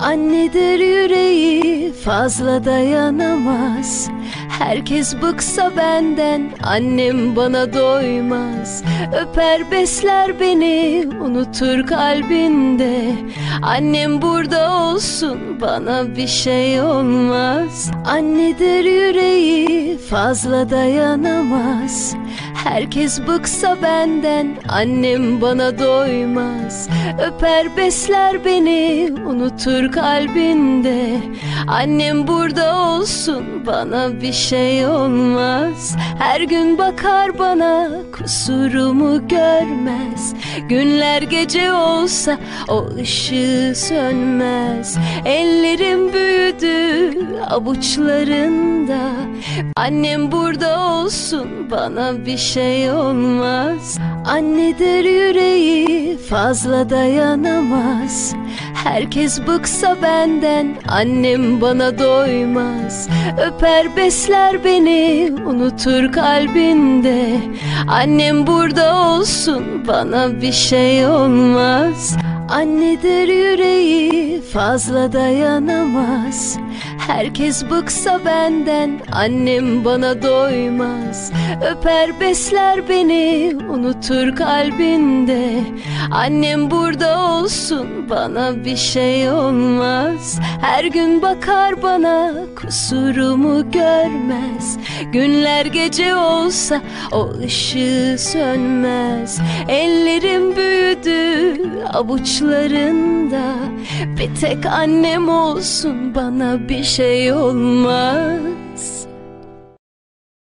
Annedir yüreği fazla dayanamaz. Herkes bıksa benden, annem bana doymaz. Öper besler beni, unutur kalbinde. Annem burada olsun, bana bir şey olmaz. Annedir yüreği fazla dayanamaz. Herkes bıksa benden, annem bana doymaz. Öper besler beni, unutur kalbinde. Annem burada olsun, bana bir şey olmaz. Her gün bakar bana, kusurumu görmez. Günler gece olsa o ışığı sönmez. Ellerim büyüdü avuçlarında. Annem burada olsun, bana bir şey olmaz. Annedir yüreği fazla dayanamaz. Herkes bıksa benden, annem bana doymaz. Öper besler beni, unutur kalbinde. Annem burada olsun, bana bir şey olmaz. Annedir yüreği fazla dayanamaz. Herkes bıksa benden, annem bana doymaz. Öper besler beni, unutur kalbinde. Annem burada olsun, bana bir şey olmaz. Her gün bakar bana, kusurumu görmez. Günler gece olsa o ışığı sönmez. Ellerim büyüdü avuçlarında. Bir tek annem olsun, bana bir şey olmaz.